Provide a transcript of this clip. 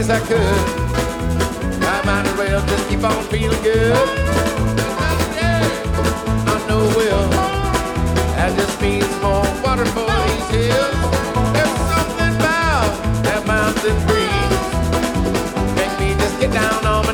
guess I could. I might as well just keep on feeling good. I know, well, that just means more water for